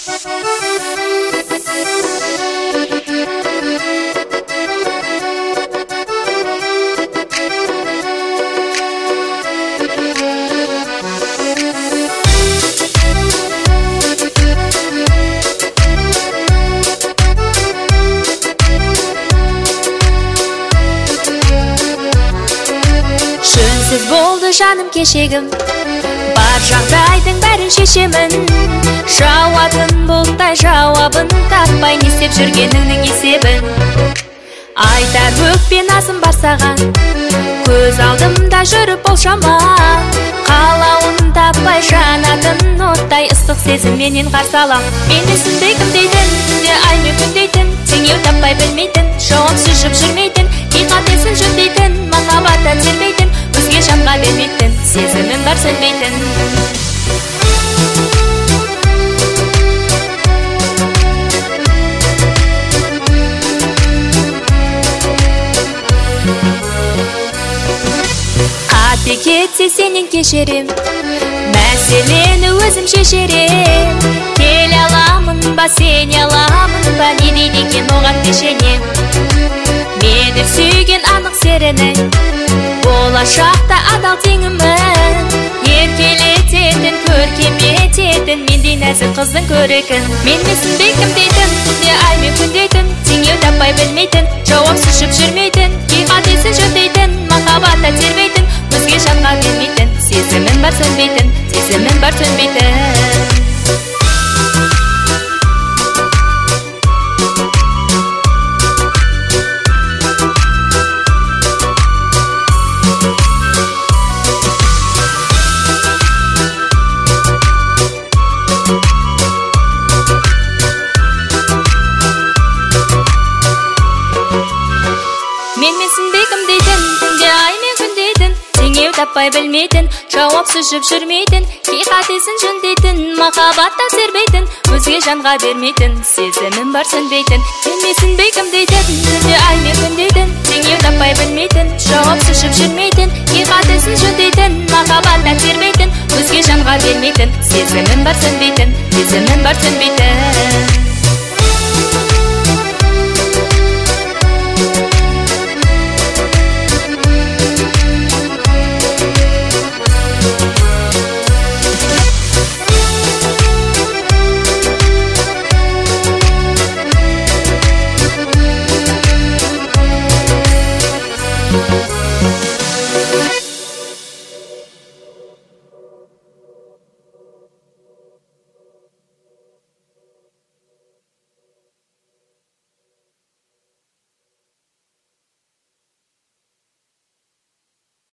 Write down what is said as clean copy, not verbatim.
Жөнсіз болды жаным кешегім, бар жағдайдың бәрін шешемін. Жауабын бұлттай жауабын таппай, не істеп жүргеніңнің есебін. Айтар өкпе назым бар саған, көз алдымда жүріп бол шама. Қалауын таппай жанатын оттай, ыстық сезімменен қарсы алам. Мені түсінбей кім дейтін, түнде ай мен күн дейтін, теңеу таппай білмейтін, жауапсыз жүріп жүрмейтін, қиқатесін жөндейтін, махаббаттан тербейтін, өзге жанға бермейтін, сезімім бар сөнбейтін. Қате кетсе сенен кешерем, мәселені өзім шешерем. Келе аламын ба, сене аламын ба, не дейді екен оған пешенем. Мені сүйген анық серіні, болашақта адал теңімін. Еркелететін, көркем ететін, мендей нәзік қыздың көрігін. Мен түсінбей кім дейтін, түнде ай мен күн дейтін, теңеу таппай білмейтін, жауапсыз жүріп жүрмейтін, қиқатесін жөндейтін, махаббатта тербейтін, өзге жанға бермейтін, сезімім бар сөнбейтін, сезімім бар сөнбейтін. Менсінбей кім дейтін, түнде ай мен күн дейтін, теңеу таппай білмейтін, жауапсыз жүріп жүрмейтін, қиқатесін жөндейтін, махаббатта тербейтін, өзге жанға бермейтін, сезімім бар сөнбейтін. Менсінбей кім дейтін, түнде ай мен күн дейтін, теңеу таппай білмейтін, жауапсыз жүріп жүрмейтін, қиқатесін жөндейтін, махаббатта тербейтін, өзге жанға бермейтін, сезімім бар сөнбейтін, сезімім бар сөнбейтін.